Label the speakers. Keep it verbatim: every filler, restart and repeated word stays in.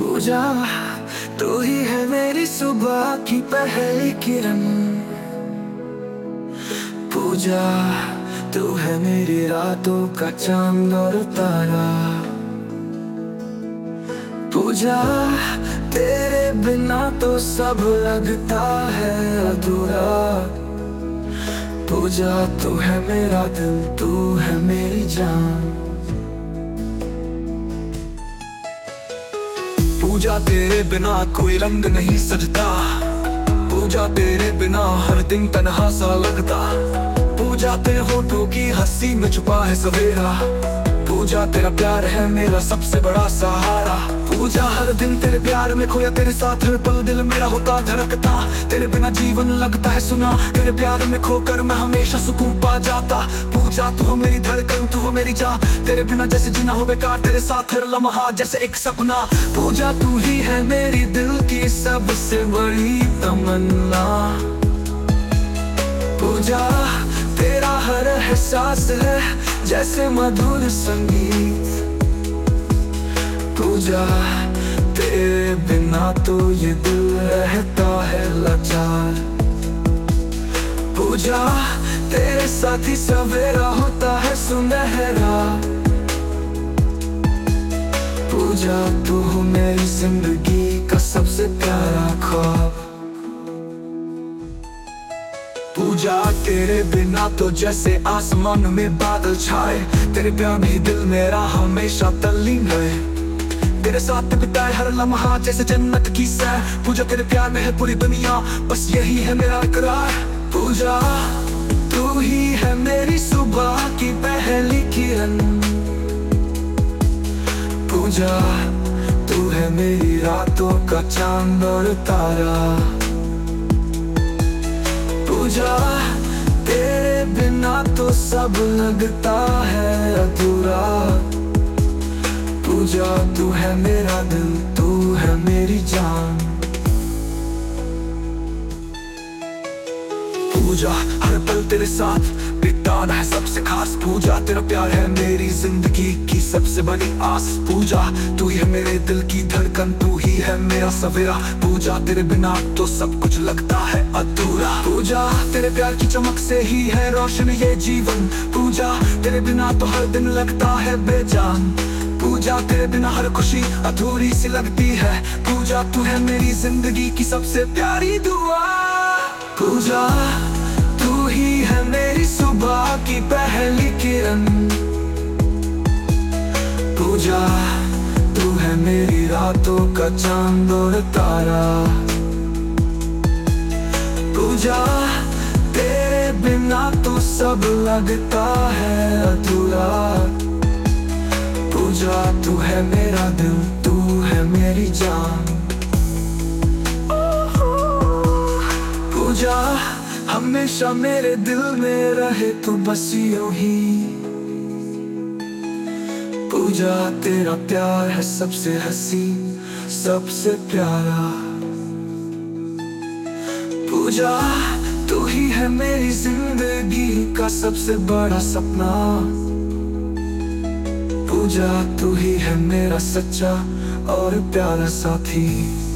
Speaker 1: पूजा तू ही है मेरी सुबह की पहली किरण। पूजा तू है मेरी रातों का चांद और तारा। पूजा तेरे बिना तो सब लगता है अधूरा। पूजा तू है मेरा दिल, तू है मेरी जान। पूजा तेरे बिना कोई रंग नहीं सजता। पूजा तेरे बिना हर दिन तन्हा सा लगता। पूजा तेरे होठों की हंसी में छुपा है सवेरा। पूजा तेरा प्यार है मेरा सबसे बड़ा सहारा। पूजा हर दिन तेरे प्यार में खोया, तेरे साथ हर पल दिल मेरा होता धड़कता। तेरे बिना जीवन लगता है सुना, तेरे प्यार में खोकर मैं हमेशा सुकून पा जाता। पूजा तू हो मेरी धड़कन, तू हो मेरी जान। तेरे बिना जैसे जीना हो बेकार, तेरे साथ हर लम्हा जैसे एक सपना। पूजा तू ही है मेरी दिल की सबसे बड़ी तमन्ना। पूजा तेरा हर एहसास है जैसे मधुर संगीत। पूजा तेरे बिना तो ये दिल रहता है लाचार। पूजा तेरे साथ ही सवेरा होता है सुनहरा। पूजा तू हो मेरी जिंदगी का सबसे प्यारा ख्वाब। पूजा तेरे बिना तो जैसे आसमान में बादल छाए। तेरे प्यार में ही दिल मेरा हमेशा तल्लीन रहे। तेरे साथ बिताए हर लम्हा जैसे जन्नत की सैर। पूजा तेरे प्यार में है पूरी दुनिया, बस यही है मेरा इकरार। पूजा तू ही है मेरी सुबह की पहली किरण। पूजा तू है मेरी रातों का चांद और तारा। पूजा तेरे बिना तो सब लगता है अधूरा। पूजा तू है मेरा दिल, तू है मेरी जान। पूजा हर पल तेरे साथ बिताना है सबसे खास। पूजा तेरा प्यार है मेरी जिंदगी की सबसे बड़ी आस। पूजा तू ही है मेरे दिल की धड़कन, तू ही है मेरा सवेरा। पूजा तेरे बिना तो सब कुछ लगता है अधूरा। पूजा तेरे प्यार की चमक से ही है रोशन ये जीवन। पूजा तेरे बिना तो हर दिन लगता है बेजान। पूजा तेरे बिना हर खुशी अधूरी सी लगती है। पूजा तू है मेरी जिंदगी की सबसे प्यारी दुआ। पूजा तू ही है मेरी सुबह की पहली किरण। पूजा तू है मेरी रातों का चांद और तारा। पूजा तेरे बिना तो सब लगता है अधूरा। पूजा तू है मेरा दिल, तू है मेरी जान। पूजा हमेशा मेरे दिल में रहे तू बस यूं ही। पूजा तेरा प्यार है सबसे हसीन, सबसे प्यारा। पूजा तू ही है मेरी जिंदगी का सबसे बड़ा सपना। पूजा तू ही है मेरा सच्चा और प्यारा साथी।